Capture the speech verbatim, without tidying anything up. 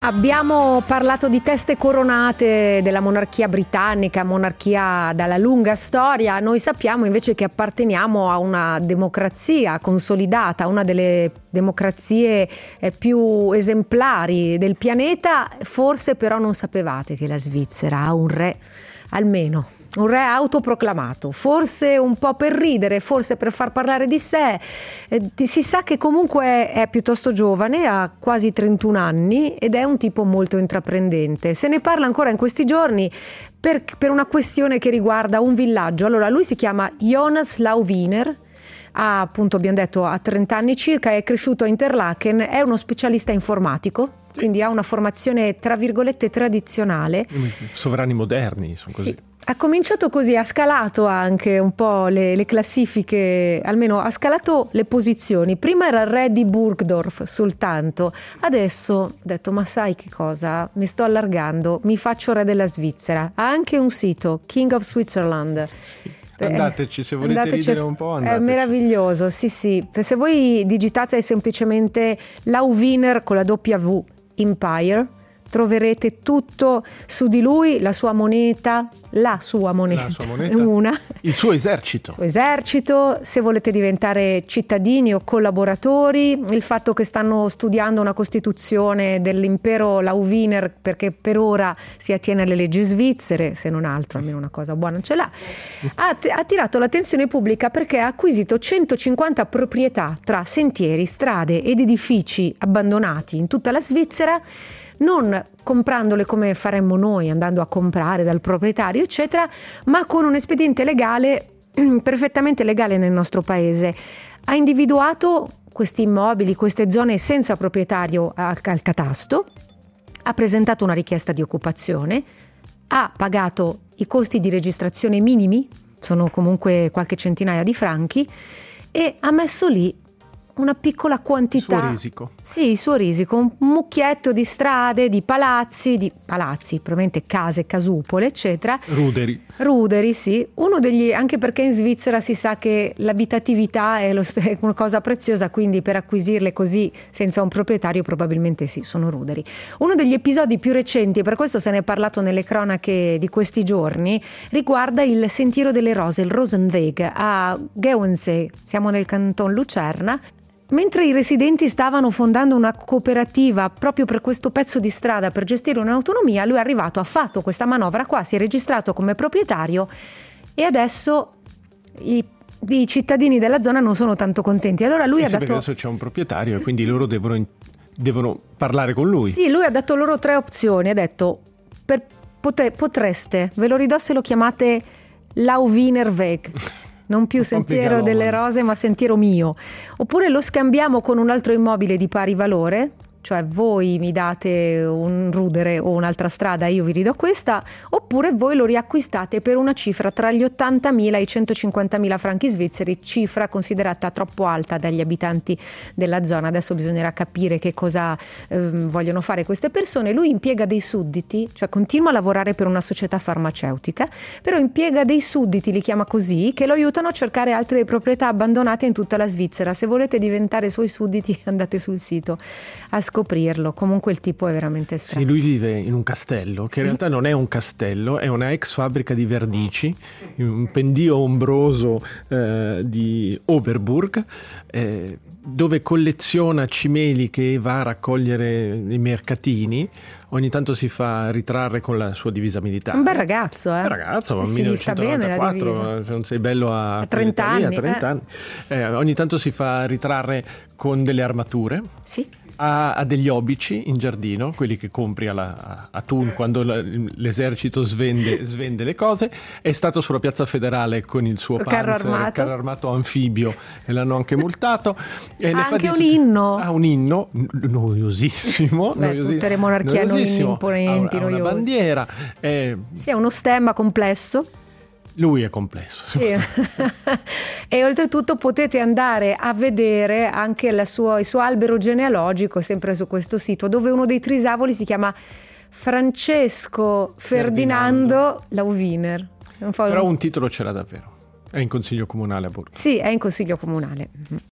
Abbiamo parlato di teste coronate della monarchia britannica, monarchia dalla lunga storia. Noi sappiamo invece che apparteniamo a una democrazia consolidata, una delle democrazie più esemplari del pianeta. Forse però non sapevate che la Svizzera ha un re, almeno un re autoproclamato, forse un po' per ridere, forse per far parlare di sé. Eh, si sa che comunque è piuttosto giovane, ha quasi trentuno anni ed è un tipo molto intraprendente. Se ne parla ancora in questi giorni per, per una questione che riguarda un villaggio. Allora, lui si chiama Jonas Lauwiner, ha, appunto abbiamo detto, ha trenta anni circa, è cresciuto a Interlaken, è uno specialista informatico, sì. Quindi ha una formazione tra virgolette tradizionale. Sovrani moderni, sono così. Sì. Ha cominciato così, ha scalato anche un po' le, le classifiche, almeno ha scalato le posizioni. Prima era il re di Burgdorf soltanto, adesso ha detto: ma sai che cosa, mi sto allargando, mi faccio re della Svizzera. Ha anche un sito, King of Switzerland. Sì. Andateci, se volete andateci, ridere un po', andateci. È meraviglioso, sì sì. Se voi digitate semplicemente Lauwiner con la W Empire, troverete tutto su di lui, la sua moneta, la sua moneta, la sua moneta, una. il suo esercito. Il suo esercito, se volete diventare cittadini o collaboratori, il fatto che stanno studiando una costituzione dell'impero Lauwiner perché per ora si attiene alle leggi svizzere, se non altro, almeno una cosa buona ce l'ha. Ha attirato l'attenzione pubblica perché ha acquisito centocinquanta proprietà tra sentieri, strade ed edifici abbandonati in tutta la Svizzera, non comprandole come faremmo noi, andando a comprare dal proprietario eccetera, ma con un espediente legale perfettamente legale nel nostro paese. Ha individuato questi immobili, queste zone senza proprietario al, al catasto, ha presentato una richiesta di occupazione, ha pagato i costi di registrazione minimi, sono comunque qualche centinaia di franchi, e ha messo lì una piccola quantità, il suo risico. Sì, il suo risico, un mucchietto di strade, di palazzi, di palazzi, probabilmente case, casupole, eccetera. Ruderi. Ruderi, sì. Uno degli, anche perché in Svizzera si sa che l'abitatività è, lo, è una cosa preziosa, quindi per acquisirle così senza un proprietario probabilmente sì, sono ruderi. Uno degli episodi più recenti, per questo se ne è parlato nelle cronache di questi giorni, riguarda il Sentiero delle Rose, il Rosenweg a Geuensee, siamo nel canton Lucerna. Mentre i residenti stavano fondando una cooperativa proprio per questo pezzo di strada per gestire un'autonomia, lui è arrivato, ha fatto questa manovra qua, si è registrato come proprietario e adesso i, i cittadini della zona non sono tanto contenti. Allora lui eh ha sì, dato... adesso c'è un proprietario e quindi loro devono, devono parlare con lui. Sì, lui ha dato loro tre opzioni, ha detto per, pote, potreste, ve lo ridò se lo chiamate Lauwinerweg. Non più Sentiero delle Rose, ma Sentiero mio. Oppure lo scambiamo con un altro immobile di pari valore, cioè voi mi date un rudere o un'altra strada, io vi ridò questa, oppure voi lo riacquistate per una cifra tra gli ottantamila e i centocinquantamila franchi svizzeri, cifra considerata troppo alta dagli abitanti della zona. Adesso bisognerà capire che cosa eh, vogliono fare queste persone. Lui impiega dei sudditi, cioè continua a lavorare per una società farmaceutica, però impiega dei sudditi, li chiama così, che lo aiutano a cercare altre proprietà abbandonate in tutta la Svizzera. Se volete diventare suoi sudditi andate sul sito a scoprirlo. Comunque il tipo è veramente strano. Sì, lui vive in un castello che sì. in realtà non è un castello, è una ex fabbrica di vernici, un pendio ombroso eh, di Oberburg, eh, dove colleziona cimeli che va a raccogliere nei mercatini. Ogni tanto si fa ritrarre con la sua divisa militare. Un bel ragazzo, eh? Un bel ragazzo, sì, sì, sta bene la divisa. Se non sei bello a, a trenta anni, a trenta eh. anni. Eh, ogni tanto si fa ritrarre con delle armature. Sì. Ha, ha degli obici in giardino, quelli che compri alla, a Thun quando la, l'esercito svende, svende le cose. È stato sulla piazza Federale con il suo carro Panzer, armato. carro armato anfibio, e l'hanno anche multato. E ha ne anche fa di un tutti. inno. Ha un inno noiosissimo. Beh, noiosissimo tutte le monarchie hanno inni imponenti, ha, ha una noiosi. bandiera. Eh, sì, è uno stemma complesso. Lui è complesso. Sì. E oltretutto potete andare a vedere anche il suo, il suo albero genealogico, sempre su questo sito, dove uno dei trisavoli si chiama Francesco Ferdinando, Ferdinando. Lauwiner. Però un titolo ce l'ha davvero. È in consiglio comunale a Borgo. Sì, è in consiglio comunale.